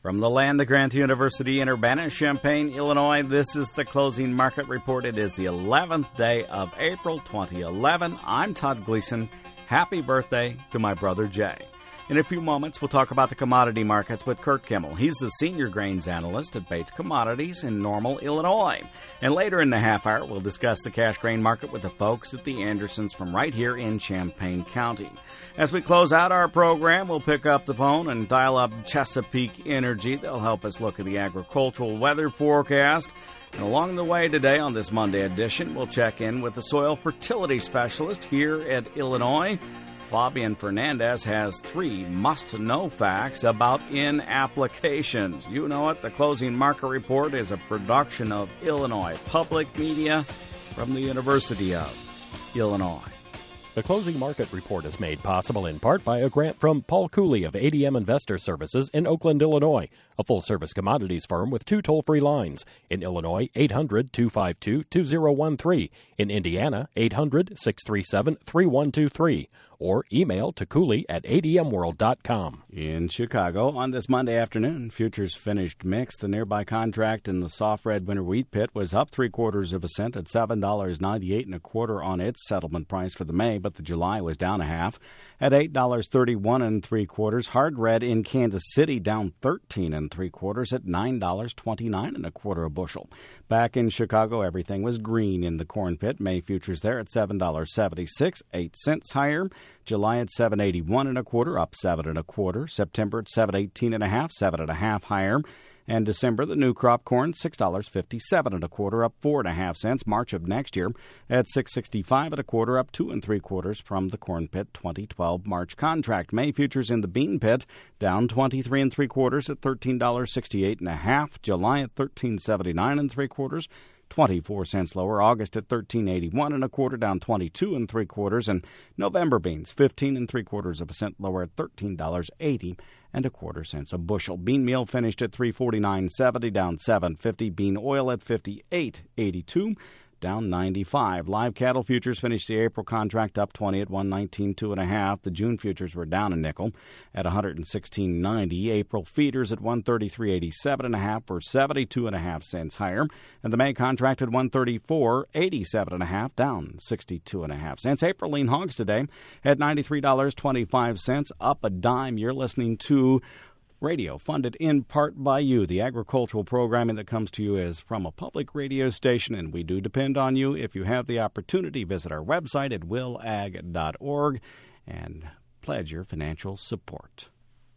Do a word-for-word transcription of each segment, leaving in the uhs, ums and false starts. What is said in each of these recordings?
From the land-grant University in Urbana-Champaign, Illinois, this is the Closing Market Report. It is the eleventh day of April twenty eleven. I'm Todd Gleason. Happy birthday to my brother Jay. In a few moments, we'll talk about the commodity markets with Kurt Kimmel. He's the senior grains analyst at Bates Commodities in Normal, Illinois. And later in the half hour, we'll discuss the cash grain market with the folks at the Andersons from right here in Champaign County. As we close out our program, we'll pick up the phone and dial up Chesapeake Energy. They'll help us look at the agricultural weather forecast. And along the way today on this Monday edition, we'll check in with the soil fertility specialist here at Illinois. Fabian Fernandez has three must-know facts about in-applications. You know it, the Closing Market Report is a production of Illinois Public Media from the University of Illinois. The Closing Market Report is made possible in part by a grant from Paul Cooley of A D M Investor Services in Oakland, Illinois, a full-service commodities firm with two toll-free lines. In Illinois, eight hundred, two five two, two zero one three. In Indiana, eight hundred, six three seven, three one two three. Or email to Cooley at A D M world dot com. In Chicago, on this Monday afternoon, futures finished mixed. The nearby contract in the soft red winter wheat pit was up three quarters of a cent at seven dollars and ninety-eight and a quarter on its settlement price for the May, but the July was down a half at eight dollars and thirty-one and three quarters. Hard red in Kansas City down thirteen and three quarters at nine dollars and twenty-nine and a quarter a bushel. Back in Chicago, everything was green in the corn pit. May futures there at seven dollars and seventy-six, eight cents higher. July at seven eighty-one and a quarter, up seven and a quarter. September at seven eighteen and a half, seven and a half higher. And December, the new crop corn, six dollars and fifty-seven and a quarter, up four and a half cents. March of next year at six sixty-five and a quarter, up two and three quarters from the corn pit twenty twelve March contract. May futures in the bean pit down twenty-three and three quarters at thirteen dollars and sixty-eight and a half. July at thirteen seventy-nine and three quarters. twenty-four cents lower. August at thirteen eighty-one and a quarter, down twenty-two and three quarters, and November beans fifteen and three quarters of a cent lower at thirteen dollars and eighty and a quarter cents a bushel. Bean meal finished at three forty-nine seventy, down seven fifty. Bean oil at fifty-eight eighty-two, down ninety-five. Live cattle futures finished the April contract up twenty at one nineteen two and a half. The June futures were down a nickel at one sixteen ninety. April feeders at one thirty-three eighty-seven and a half or seventy-two and a half cents higher. And the May contract at one thirty-four eighty-seven and a half, down sixty-two and a half cents. April lean hogs today at ninety-three dollars and twenty-five cents, up a dime. You're listening to radio, funded in part by you. The agricultural programming that comes to you is from a public radio station, and we do depend on you. If you have the opportunity, visit our website at will ag dot org and pledge your financial support.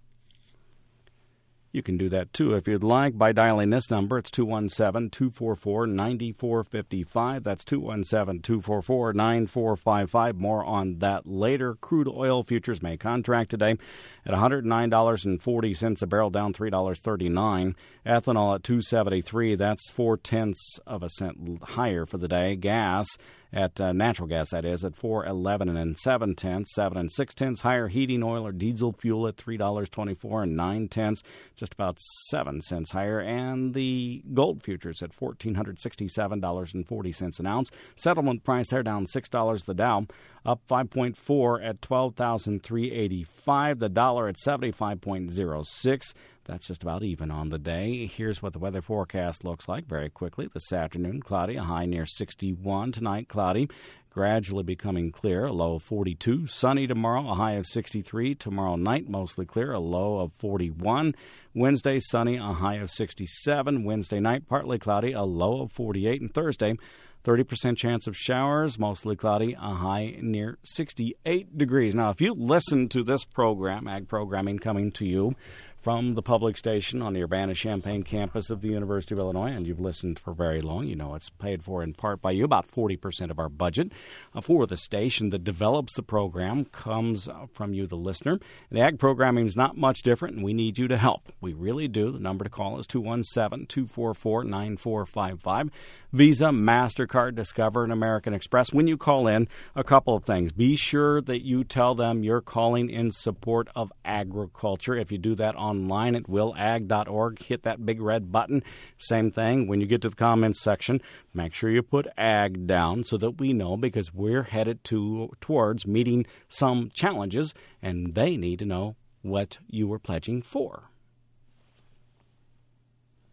You can do that, too, if you'd like, by dialing this number. It's two one seven, two four four, nine four five five. That's two one seven, two four four, nine four five five. More on that later. Crude oil futures May contract today at one hundred nine dollars and forty cents a barrel, down three dollars and thirty-nine cents. Ethanol at two seventy-three. That's four-tenths of a cent higher for the day. Gas at uh, natural gas, that is, at four eleven and seven tenths, seven and six tenths higher. Heating oil or diesel fuel at three dollars and twenty-four and nine tenths, just about seven cents higher. And the gold futures at one thousand four hundred sixty-seven dollars and forty cents an ounce. Settlement price there down six dollars. The Dow up five point four at twelve thousand three hundred eighty-five. The dollar at seventy-five point zero six. That's just about even on the day. Here's what the weather forecast looks like very quickly. This afternoon, cloudy, a high near sixty-one. Tonight, cloudy, gradually becoming clear, a low of forty-two. Sunny tomorrow, a high of sixty-three. Tomorrow night, mostly clear, a low of forty-one. Wednesday, sunny, a high of sixty-seven. Wednesday night, partly cloudy, a low of forty-eight. And Thursday, thirty percent chance of showers, mostly cloudy, a high near sixty-eight degrees. Now, if you listen to this program, Ag Programming coming to you from the public station on the Urbana-Champaign campus of the University of Illinois, and you've listened for very long, you know it's paid for in part by you. About forty percent of our budget uh, for the station that develops the program comes uh, from you, the listener. The Ag Programming is not much different, and we need you to help. We really do. The number to call is two one seven, two four four, nine four five five. Visa, MasterCard, Discover, and American Express. When you call in, a couple of things. Be sure that you tell them you're calling in support of agriculture. If you do that online at will ag dot org, hit that big red button. Same thing, when you get to the comments section, make sure you put ag down so that we know, because we're headed to towards meeting some challenges, and they need to know what you were pledging for.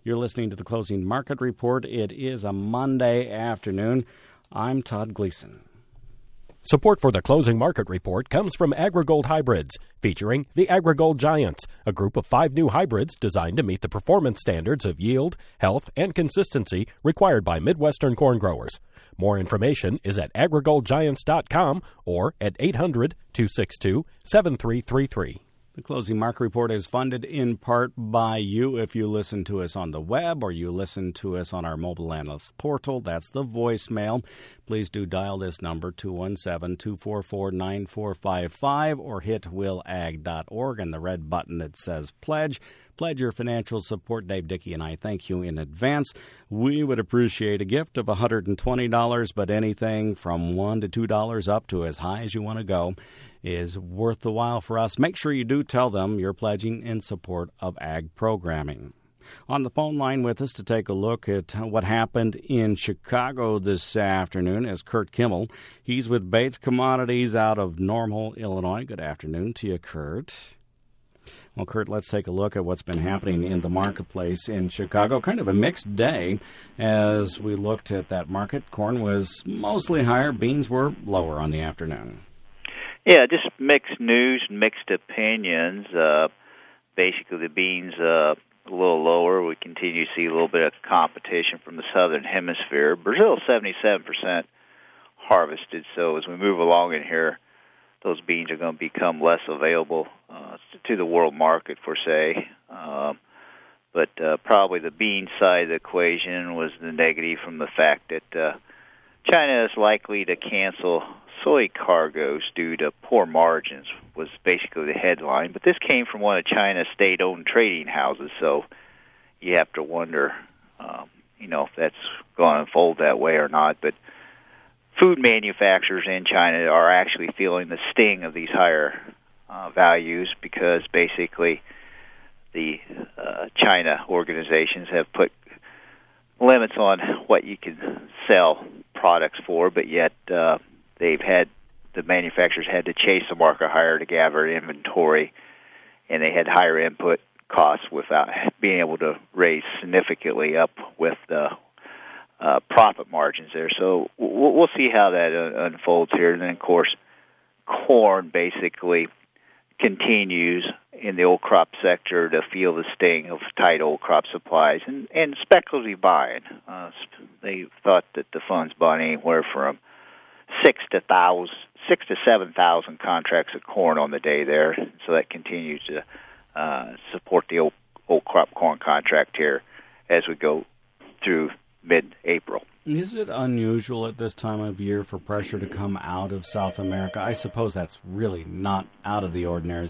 You're listening to the Closing Market Report. It is a Monday afternoon. I'm Todd Gleason. Support for the Closing Market Report comes from AgriGold Hybrids, featuring the AgriGold Giants, a group of five new hybrids designed to meet the performance standards of yield, health, and consistency required by Midwestern corn growers. More information is at agri gold giants dot com or at eight hundred, two six two, seven three three three. The Closing Market Report is funded in part by you. If you listen to us on the web or you listen to us on our mobile analyst portal, that's the voicemail. Please do dial this number, two one seven, two four four, nine four five five, or hit will ag dot org and the red button that says Pledge. Pledge your financial support. Dave Dickey and I thank you in advance. We would appreciate a gift of one hundred twenty dollars, but anything from one dollars to two dollars up to as high as you want to go is worth the while for us. Make sure you do tell them you're pledging in support of ag programming. On the phone line with us to take a look at what happened in Chicago this afternoon is Kurt Kimmel. He's with Bates Commodities out of Normal, Illinois. Good afternoon to you, Kurt. Well, Kurt, let's take a look at what's been happening in the marketplace in Chicago. Kind of a mixed day as we looked at that market. Corn was mostly higher. Beans were lower on the afternoon. Yeah, just mixed news, mixed opinions. Uh, basically, the beans uh, a little lower. We continue to see a little bit of competition from the southern hemisphere. Brazil, seventy-seven percent harvested. So as we move along in here, those beans are going to become less available uh, to the world market, per se. Uh, but uh, probably the bean side of the equation was the negative from the fact that uh, China is likely to cancel soy cargoes due to poor margins, was basically the headline. But this came from one of China's state-owned trading houses, so you have to wonder, um, you know, if that's going to unfold that way or not. But food manufacturers in China are actually feeling the sting of these higher uh, values because basically the uh, China organizations have put limits on what you can sell products for, but yet uh, they've had, the manufacturers had to chase the market higher to gather inventory, and they had higher input costs without being able to raise significantly up with the uh, profit margins there. So we'll, we'll see how that uh, unfolds here. And then, of course, corn basically continues in the old crop sector to feel the sting of tight old crop supplies and, and speculative buying. Uh, they thought that the funds bought anywhere from six to thousand, six to seven thousand contracts of corn on the day there, so that continues to uh, support the old, old crop corn contract here as we go through mid-April. Is it unusual at this time of year for pressure to come out of South America? I suppose that's really not out of the ordinary,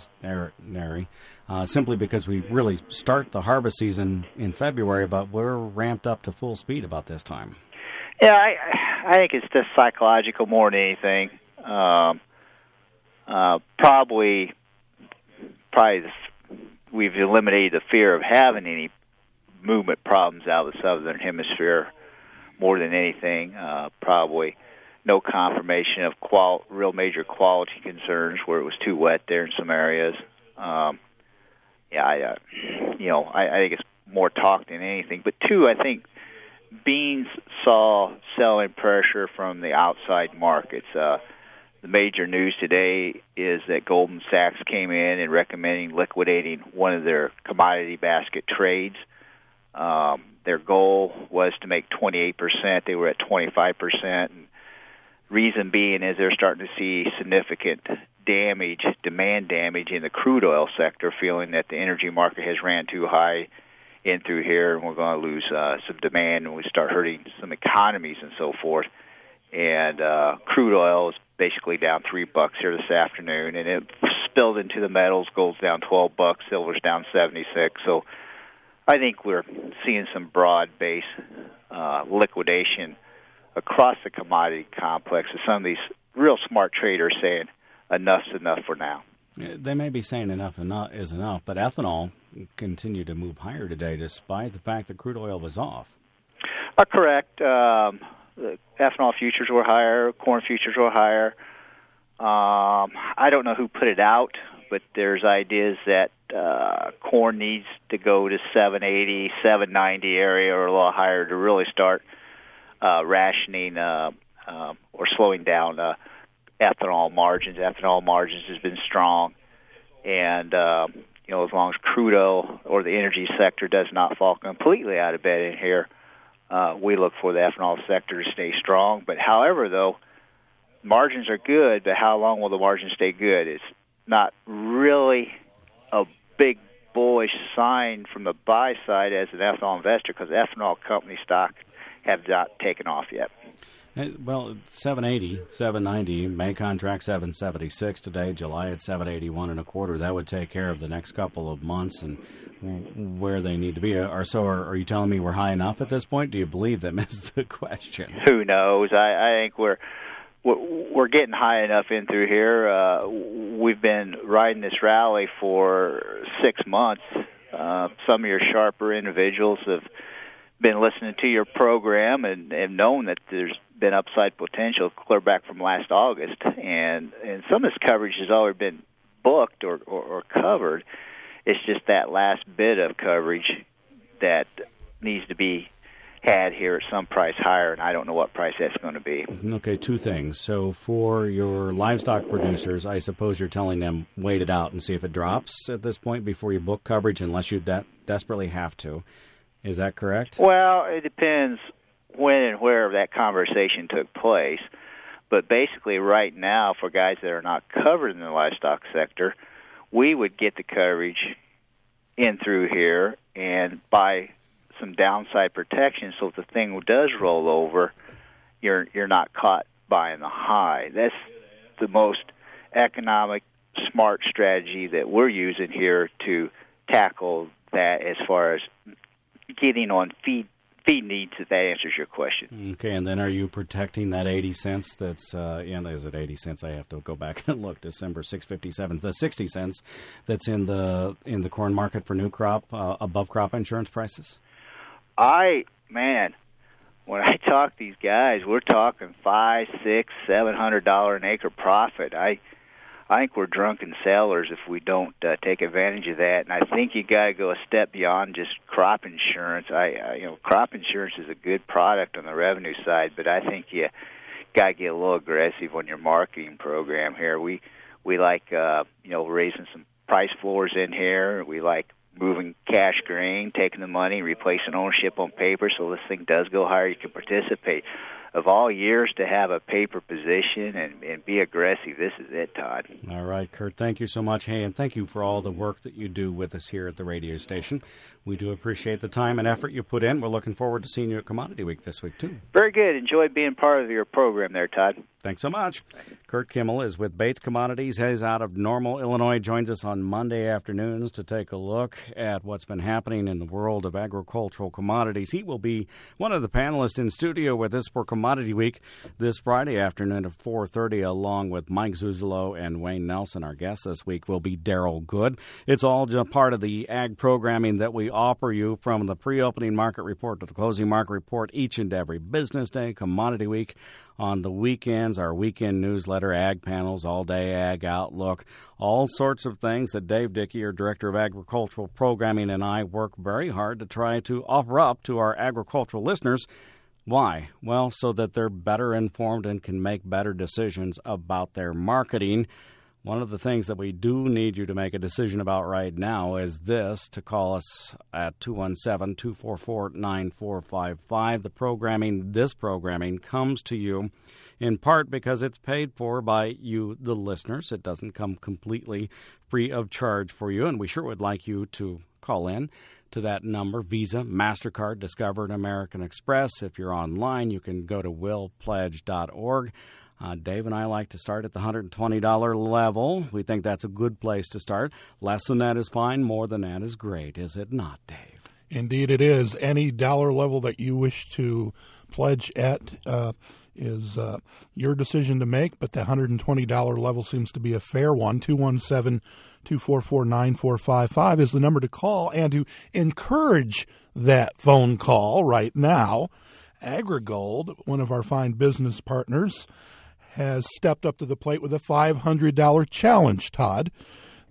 uh, simply because we really start the harvest season in February, but we're ramped up to full speed about this time. Yeah, I, I think it's just psychological more than anything. Um, uh, probably, probably the, we've eliminated the fear of having any movement problems out of the southern hemisphere more than anything. Uh, probably no confirmation of qual- real major quality concerns where it was too wet there in some areas. Um, yeah, I, uh, you know, I, I think it's more talk than anything. But two, I think beans saw selling pressure from the outside markets. Uh, the major news today is that Goldman Sachs came in and recommending liquidating one of their commodity basket trades. Um, their goal was to make twenty-eight percent. They were at twenty-five percent. And reason being is they're starting to see significant damage, demand damage in the crude oil sector, feeling that the energy market has ran too high in through here, and we're going to lose uh, some demand, and we start hurting some economies and so forth. And uh, crude oil is basically down three bucks here this afternoon, and it spilled into the metals. Gold's down twelve bucks, silver's down seventy-six. So I think we're seeing some broad-based uh, liquidation across the commodity complex. And some of these real smart traders saying enough's enough for now. They may be saying enough is enough, but ethanol continued to move higher today despite the fact that crude oil was off. Uh, correct. Um, the ethanol futures were higher. Corn futures were higher. Um, I don't know who put it out, but there's ideas that uh, corn needs to go to seven eighty, seven ninety area or a little higher to really start uh, rationing uh, uh, or slowing down uh, ethanol margins. Ethanol margins has been strong, and uh, you know, as long as crude oil or the energy sector does not fall completely out of bed in here, uh, we look for the ethanol sector to stay strong. But however, though, margins are good, but how long will the margins stay good? It's not really a big bullish sign from the buy side as an ethanol investor because ethanol company stock have not taken off yet. Well, seven eighty, seven ninety, May contract seven seventy-six today, July at seven eighty-one and a quarter. That would take care of the next couple of months and where they need to be. Or so, are, are you telling me we're high enough at this point? Do you believe them is the question? Who knows? I, I think we're we're getting high enough in through here. Uh, we've been riding this rally for six months. Uh, some of your sharper individuals have been listening to your program and, and known that there's been upside potential clear back from last August, and and some of this coverage has already been booked or, or, or covered. It's just that last bit of coverage that needs to be had here at some price higher, and I don't know what price that's going to be. Okay, two things. So for your livestock producers, I suppose you're telling them wait it out and see if it drops at this point before you book coverage, unless you de- desperately have to. Is that correct? Well, it depends when and where that conversation took place. But basically right now, for guys that are not covered in the livestock sector, we would get the coverage in through here and buy some downside protection so if the thing does roll over, you're you're not caught buying the high. That's the most economic, smart strategy that we're using here to tackle that as far as getting on feed feed needs, if that answers your question. Okay, and then are you protecting that eighty cents that's, uh, yeah, is it eighty cents? I have to go back and look. December six fifty-seven, the sixty cents that's in the in the corn market for new crop, uh, above crop insurance prices? I, man, when I talk to these guys, we're talking five, six, seven hundred dollar an acre profit. I I think we're drunken sellers if we don't uh, take advantage of that, and I think you got to go a step beyond just crop insurance. I, uh, you know, crop insurance is a good product on the revenue side, but I think you got to get a little aggressive on your marketing program here. We we like uh, you know raising some price floors in here. We like moving cash grain, taking the money, replacing ownership on paper, so this thing does go higher. You can participate. Of all years to have a paper position and, and be aggressive, this is it, Todd. All right, Kurt, thank you so much. Hey, and thank you for all the work that you do with us here at the radio station. We do appreciate the time and effort you put in. We're looking forward to seeing you at Commodity Week this week, too. Very good. Enjoyed being part of your program there, Todd. Thanks so much. Kurt Kimmel is with Bates Commodities. He's out of Normal, Illinois. Joins us on Monday afternoons to take a look at what's been happening in the world of agricultural commodities. He will be one of the panelists in studio with us for Commodity Week this Friday afternoon at four thirty, along with Mike Zuzolo and Wayne Nelson. Our guest this week will be Daryl Good. It's all just part of the ag programming that we offer you, from the pre-opening market report to the closing market report each and every business day, Commodity Week. On the weekends, our weekend newsletter, Ag Panels, All Day Ag Outlook, all sorts of things that Dave Dickey, our Director of Agricultural Programming, and I work very hard to try to offer up to our agricultural listeners. Why? Well, so that they're better informed and can make better decisions about their marketing. One of the things that we do need you to make a decision about right now is this, to call us at two one seven, two four four, nine four five five. The programming, this programming, comes to you in part because it's paid for by you, the listeners. It doesn't come completely free of charge for you, and we sure would like you to call in to that number: Visa, MasterCard, Discover, and American Express. If you're online, you can go to will pledge dot org. Uh, Dave and I like to start at the one hundred twenty dollars level. We think that's a good place to start. Less than that is fine. More than that is great, is it not, Dave? Indeed it is. Any dollar level that you wish to pledge at uh, is uh, your decision to make, but the one hundred twenty dollars level seems to be a fair one. two one seven, two four four, nine four five five is the number to call, and to encourage that phone call right now, AgriGold, one of our fine business partners, has stepped up to the plate with a five hundred dollars challenge, Todd.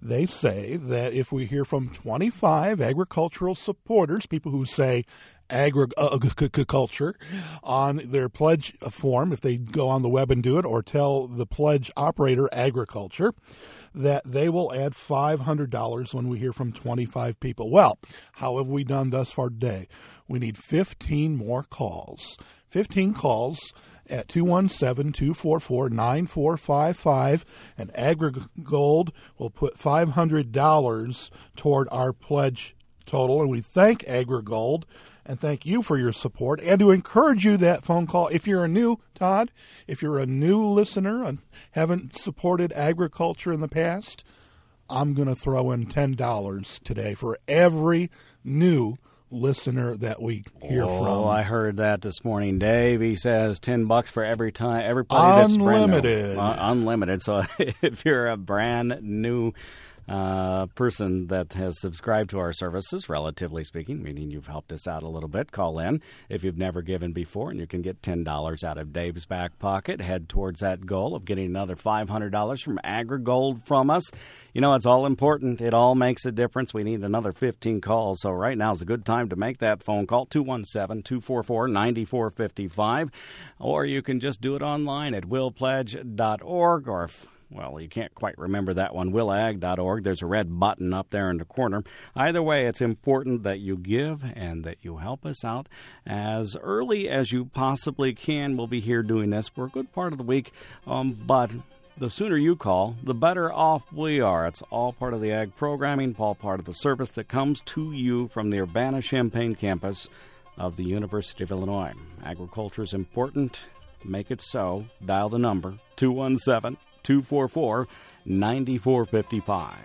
they say that if we hear from twenty-five agricultural supporters, people who say agriculture on their pledge form, if they go on the web and do it, or tell the pledge operator agriculture, that they will add five hundred dollars when we hear from twenty-five people. Well, how have we done thus far today? We need fifteen more calls. fifteen calls at two one seven, two four four, nine four five five, and AgriGold will put five hundred dollars toward our pledge total. And we thank AgriGold and thank you for your support, and to encourage you that phone call. If you're a new, Todd, if you're a new listener and haven't supported agriculture in the past, I'm going to throw in ten dollars today for every new listener that we hear oh, from. Oh, I heard that this morning, Dave. He says ten bucks for every time, everybody that's unlimited. Brand new. Uh, unlimited. So if you're a brand new uh, person that has subscribed to our services, relatively speaking, meaning you've helped us out a little bit, call in. If you've never given before, and you can get ten dollars out of Dave's back pocket, head towards that goal of getting another five hundred dollars from AgriGold from us. You know, it's all important. It all makes a difference. We need another fifteen calls. So right now is a good time to make that phone call, two one seven, two four four, nine four five five. Or you can just do it online at will pledge dot org, or if well, you can't quite remember that one, will ag dot org. There's a red button up there in the corner. Either way, it's important that you give and that you help us out as early as you possibly can. We'll be here doing this for a good part of the week, um, but the sooner you call, the better off we are. It's all part of the ag programming, all part of the service that comes to you from the Urbana-Champaign campus of the University of Illinois. Agriculture is important. Make it so. Dial the number, two one seven, two four four, nine four five five.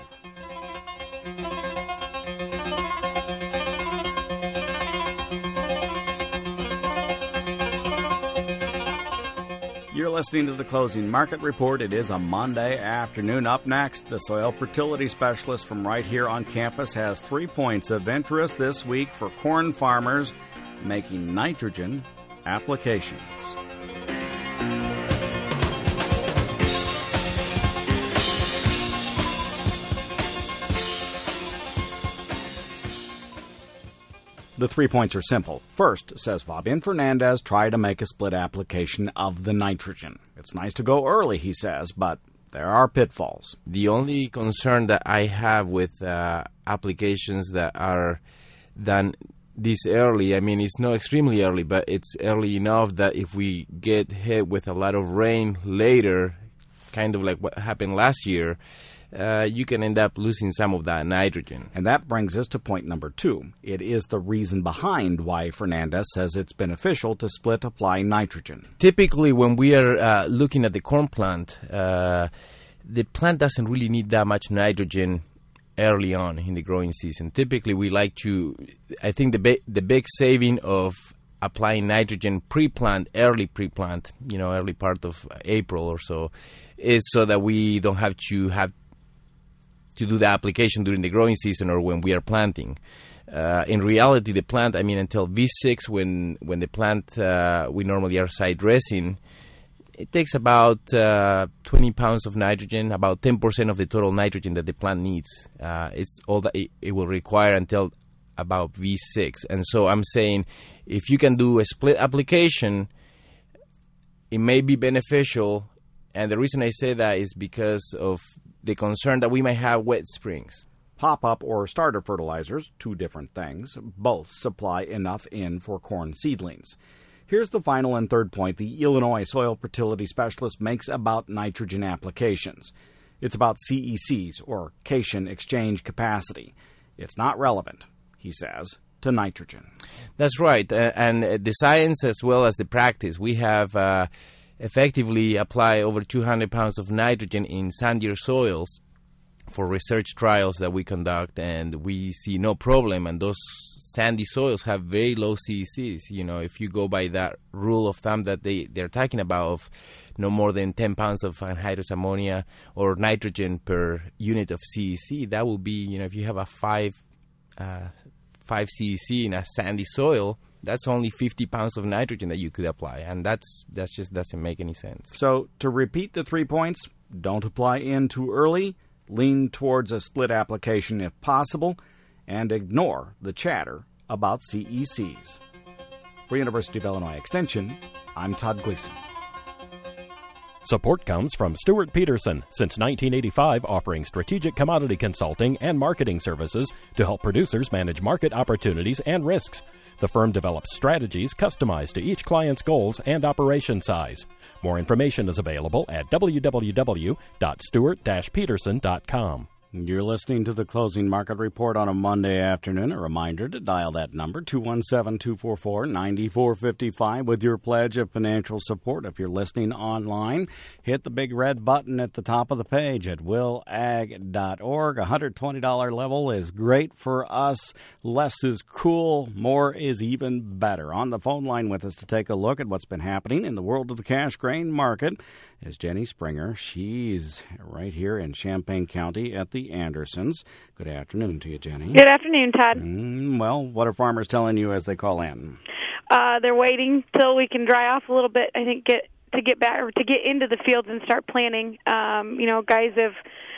You're listening to the Closing Market Report. It is a Monday afternoon. Up next, the soil fertility specialist from right here on campus has three points of interest this week for corn farmers making nitrogen applications. The three points are simple. First, says Fabian Fernandez, try to make a split application of the nitrogen. It's nice to go early, he says, but there are pitfalls. The only concern that I have with uh, applications that are done this early, I mean, it's not extremely early, but it's early enough that if we get hit with a lot of rain later, kind of like what happened last year, Uh, you can end up losing some of that nitrogen. And that brings us to point number two. It is the reason behind why Fernandez says it's beneficial to split apply nitrogen. Typically, when we are uh, looking at the corn plant, uh, the plant doesn't really need that much nitrogen early on in the growing season. Typically, we like to, I think the, ba- the big saving of applying nitrogen pre-plant, early pre-plant, you know, early part of April or so, is so that we don't have to have to do the application during the growing season or when we are planting. Uh, in reality, the plant, I mean, until V six, when when the plant, uh, we normally are side dressing, it takes about uh, twenty pounds of nitrogen, about ten percent of the total nitrogen that the plant needs. Uh, it's all that it, it will require until about V six. And so I'm saying if you can do a split application, it may be beneficial. And the reason I say that is because of the concern that we might have wet springs. Pop-up or starter fertilizers, two different things, both supply enough in for corn seedlings. Here's the final and third point the Illinois soil fertility specialist makes about nitrogen applications. It's about C E Cs, or cation exchange capacity. It's not relevant, he says, to nitrogen. That's right. Uh, and the science as well as the practice. We have Uh, effectively apply over two hundred pounds of nitrogen in sandier soils for research trials that we conduct, and we see no problem. And those sandy soils have very low C E Cs. You know, if you go by that rule of thumb that they, they're talking about of no more than ten pounds of anhydrous ammonia or nitrogen per unit of C E C, that will be, you know, if you have a five, uh, five C E C in a sandy soil, that's only fifty pounds of nitrogen that you could apply, and that's that's just doesn't make any sense. So, to repeat the three points, don't apply in too early, lean towards a split application if possible, and ignore the chatter about C E Cs. For University of Illinois Extension, I'm Todd Gleason. Support comes from Stuart Peterson, since nineteen eighty-five offering strategic commodity consulting and marketing services to help producers manage market opportunities and risks. The firm develops strategies customized to each client's goals and operation size. More information is available at w w w dot stewart dash peterson dot com. You're listening to the Closing Market Report on a Monday afternoon. A reminder to dial that number, two one seven, two four four, nine four five five, with your pledge of financial support. If you're listening online, hit the big red button at the top of the page at will ag dot org. A one hundred twenty dollars level is great for us. Less is cool. More is even better. On the phone line with us to take a look at what's been happening in the world of the cash grain market is Jenny Springer. She's right here in Champaign County at the Andersons. Good afternoon to you, Jenny. Good afternoon, Todd. Mm, well, what are farmers telling you as they call in? Uh, they're waiting till we can dry off a little bit. I think get to get back or to get into the fields and start planting. Um, you know, guys have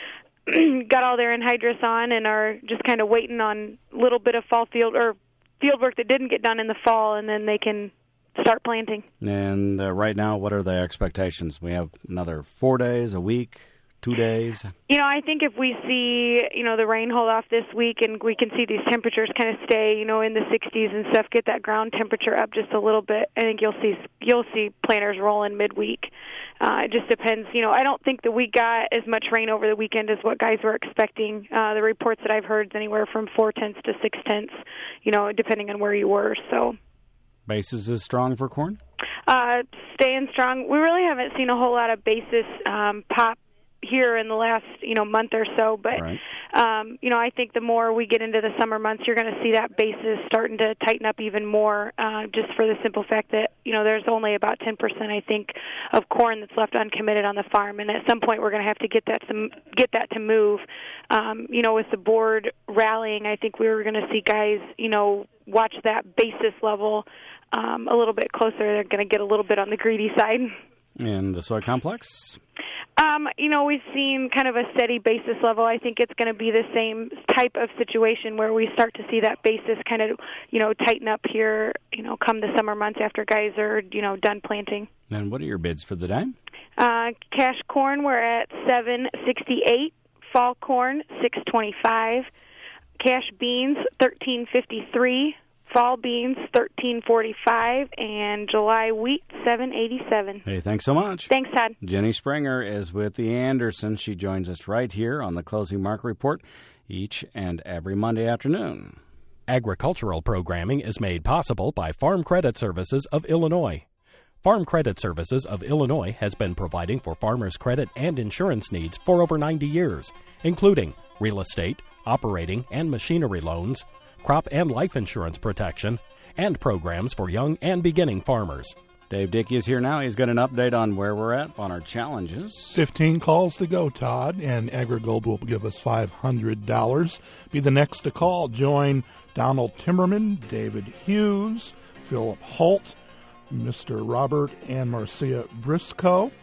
got all their anhydrous on and are just kind of waiting on a little bit of fall field or field work that didn't get done in the fall, and then they can start planting. And uh, right now, what are the expectations? We have another four days, a week, two days? You know, I think if we see, you know, the rain hold off this week and we can see these temperatures kind of stay, you know, in the sixties and stuff, get that ground temperature up just a little bit, I think you'll see you'll see planters rolling midweek. Uh, it just depends. You know, I don't think that we got as much rain over the weekend as what guys were expecting. Uh, the reports that I've heard is anywhere from four tenths to six tenths, you know, depending on where you were, so... Basis is strong for corn? Uh, staying strong. We really haven't seen a whole lot of basis um, pop here in the last, you know, month or so. But, right. um, you know, I think the more we get into the summer months, you're going to see that basis starting to tighten up even more, uh, just for the simple fact that, you know, there's only about ten percent, I think, of corn that's left uncommitted on the farm. And at some point we're going to have to get that to, get that to move. Um, you know, with the board rallying, I think we were going to see guys, you know, watch that basis level um, a little bit closer. They're going to get a little bit on the greedy side. And the soy complex? Um, you know, we've seen kind of a steady basis level. I think it's going to be the same type of situation where we start to see that basis kind of, you know, tighten up here, you know, come the summer months after guys are, you know, done planting. And what are your bids for the day? Uh, cash corn, we're at seven sixty-eight. Fall corn, six twenty-five. Cash beans, thirteen fifty-three. Fall beans, thirteen forty-five, and July wheat, seven eighty-seven. Hey, thanks so much. Thanks, Todd. Jenny Springer is with the Andersons. She joins us right here on the Closing Market Report each and every Monday afternoon. Agricultural programming is made possible by Farm Credit Services of Illinois. Farm Credit Services of Illinois has been providing for farmers' credit and insurance needs for over ninety years, including real estate, operating and machinery loans, crop and life insurance protection, and programs for young and beginning farmers. Dave Dickey is here now. He's got an update on where we're at on our challenges. fifteen calls to go, Todd, and AgriGold will give us five hundred dollars. Be the next to call. Join Donald Timmerman, David Hughes, Philip Holt, Mister Robert and Marcia Briscoe,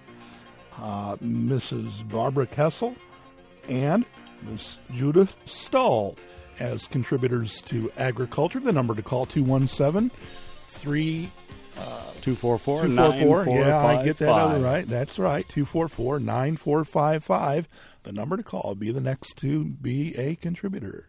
uh, Missus Barbara Kessel, and Miss Judith Stull as contributors to agriculture. The number to call, two one seven, three two four four, two four four. nine four Yeah, five I get that five. other right. That's right, two four four, nine four five five. The number to call. Be the next to be a contributor.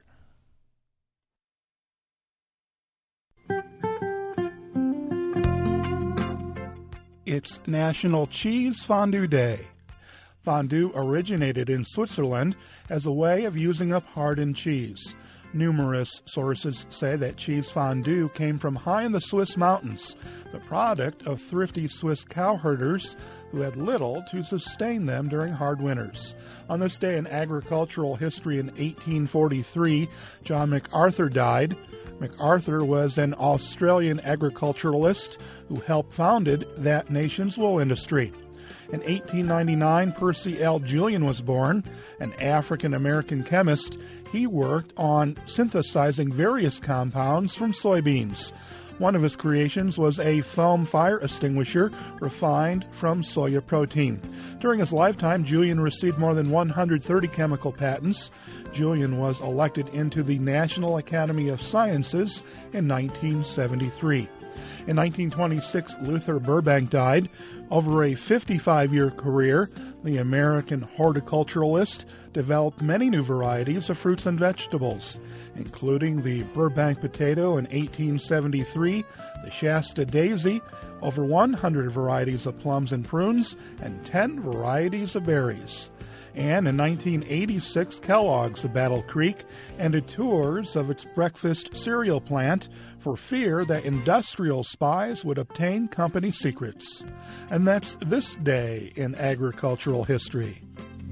It's National Cheese Fondue Day. Fondue originated in Switzerland as a way of using up hardened cheese. Numerous sources say that cheese fondue came from high in the Swiss mountains, the product of thrifty Swiss cowherders who had little to sustain them during hard winters. On this day in agricultural history in eighteen forty-three, John MacArthur died. MacArthur was an Australian agriculturalist who helped founded that nation's wool industry. In eighteen ninety-nine, Percy L. Julian was born, an African-American chemist. He worked on synthesizing various compounds from soybeans. One of his creations was a foam fire extinguisher refined from soya protein. During his lifetime, Julian received more than one hundred thirty chemical patents. Julian was elected into the National Academy of Sciences in nineteen seventy-three. In nineteen twenty-six, Luther Burbank died. Over a fifty-five-year career, the American horticulturalist developed many new varieties of fruits and vegetables, including the Burbank potato in eighteen seventy-three, the Shasta daisy, over one hundred varieties of plums and prunes, and ten varieties of berries. And in nineteen eighty-six, Kellogg's of Battle Creek ended tours of its breakfast cereal plant for fear that industrial spies would obtain company secrets. And that's this day in agricultural history.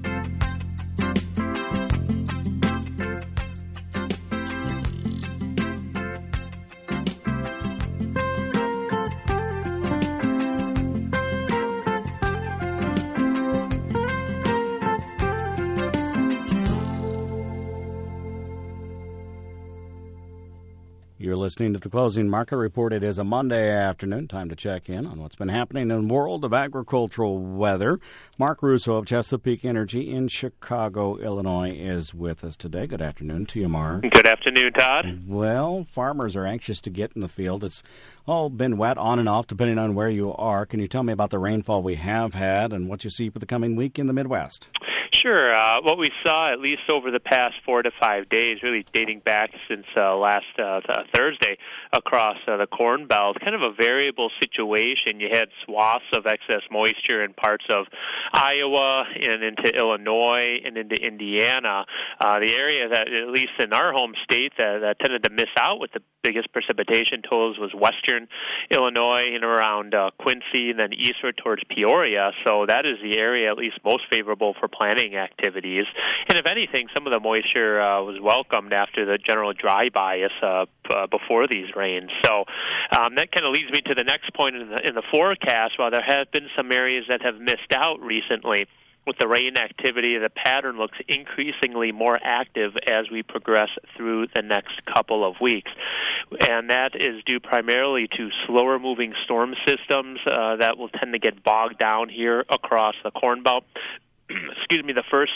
You're listening to the Closing Market Report. It is a Monday afternoon. Time to check in on what's been happening in the world of agricultural weather. Mark Russo of Chesapeake Energy in Chicago, Illinois, is with us today. Good afternoon to you, Mark. Good afternoon, Todd. Well, farmers are anxious to get in the field. It's all been wet on and off, depending on where you are. Can you tell me about the rainfall we have had and what you see for the coming week in the Midwest? Sure. Uh, what we saw, at least over the past four to five days, really dating back since uh, last uh, th- Thursday across uh, the Corn Belt, kind of a variable situation. You had swaths of excess moisture in parts of Iowa and into Illinois and into Indiana. Uh, the area that, at least in our home state, that, that tended to miss out with the biggest precipitation totals was western Illinois and around uh, Quincy and then eastward towards Peoria. So that is the area at least most favorable for planting activities. And if anything, some of the moisture uh, was welcomed after the general dry bias uh, p- uh, before these rains. So um, that kind of leads me to the next point in the, in the forecast. While there have been some areas that have missed out recently, with the rain activity, the pattern looks increasingly more active as we progress through the next couple of weeks. And that is due primarily to slower moving storm systems uh, that will tend to get bogged down here across the Corn Belt. Excuse me, the first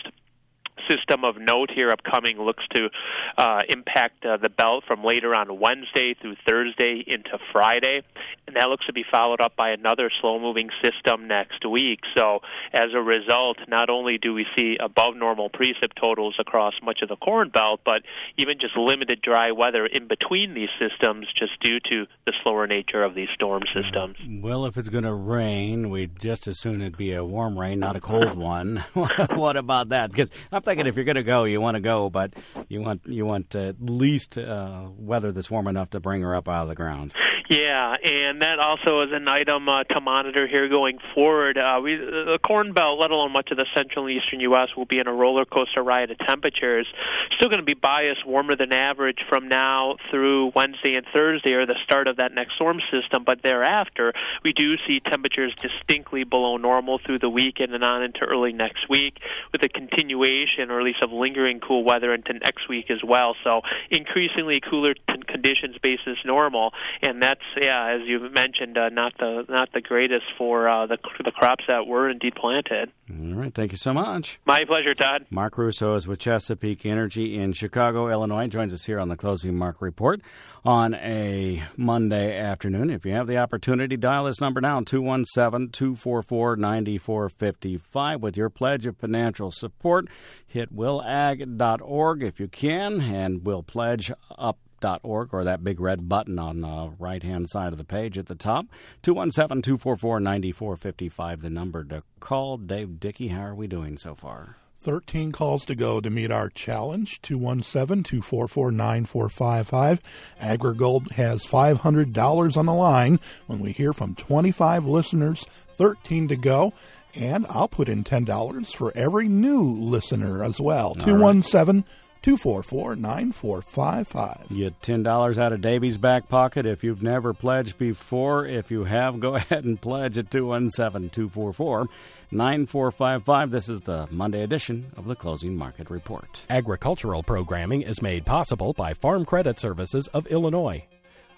system of note here upcoming looks to uh, impact uh, the belt from later on Wednesday through Thursday into Friday, and that looks to be followed up by another slow-moving system next week. So as a result, not only do we see above normal precip totals across much of the Corn Belt, but even just limited dry weather in between these systems just due to the slower nature of these storm systems. Well, if it's going to rain, we'd just as soon it'd be a warm rain, not a cold one. What about that? Because I'm thinking if you're going to go, you want to go, but you want you want at least uh, weather that's warm enough to bring her up out of the ground. Yeah, and that also is an item uh, to monitor here going forward. Uh, we, the Corn Belt, let alone much of the central and eastern U S, will be in a roller coaster ride of temperatures. Still going to be biased warmer than average from now through Wednesday and Thursday, or the start of that next storm system. But thereafter, we do see temperatures distinctly below normal through the weekend and on into early next week, with a continuation or at least of lingering cool weather into next week as well. So increasingly cooler t- conditions basis normal, and that's yeah, as you mentioned, uh, not the not the greatest for uh, the the crops that were indeed planted. All right, thank you so much. My pleasure, Todd. Mark Russo is with Chesapeake Energy in Chicago, Illinois. Joins us here on the Closing Market Report on a Monday afternoon. If you have the opportunity, dial this number now, two one seven, two four four, nine four five five, with your pledge of financial support. Hit will ag dot org if you can, and we'll pledge up. Dot org, or that big red button on the right-hand side of the page at the top. two one seven, two four four, nine four five five, the number to call. Dave Dickey, how are we doing so far? thirteen calls to go to meet our challenge, two one seven, two four four, nine four five five. AgriGold has five hundred dollars on the line when we hear from twenty-five listeners, thirteen to go. And I'll put in ten dollars for every new listener as well. two one seven, two four four, nine four five five. You get ten dollars out of Davy's back pocket if you've never pledged before. If you have, go ahead and pledge at two one seven, two four four, nine four five five. This is the Monday edition of the Closing Market Report. Agricultural programming is made possible by Farm Credit Services of Illinois.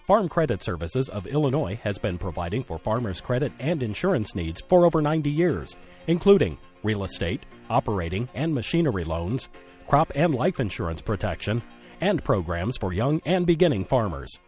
Farm Credit Services of Illinois has been providing for farmers' credit and insurance needs for over ninety years, including real estate, operating and machinery loans, crop and life insurance protection, and programs for young and beginning farmers.